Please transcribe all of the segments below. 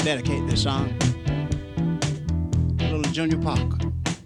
dedicate this song to little Junior Parker,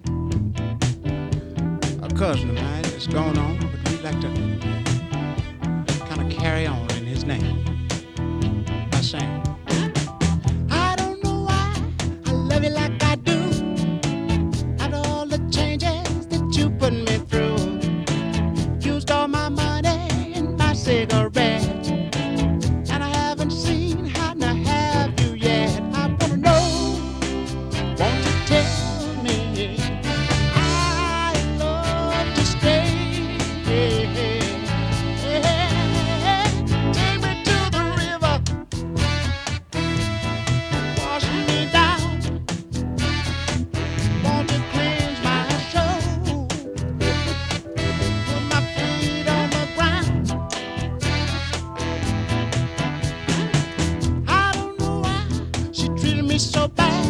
a cousin of mine that's gone on, but we'd like to kind of carry on in his name by saying, I don't know why I love you like I do, after all the changes that you put me through. Used all my money and my cigarettes, and I haven't seen how to have you yet. I wanna know, won't you tell me I love to stay? Take me to the river, wash me down. Want to cleanse my soul, put my feet on the ground. I don't know why she treated me so bad.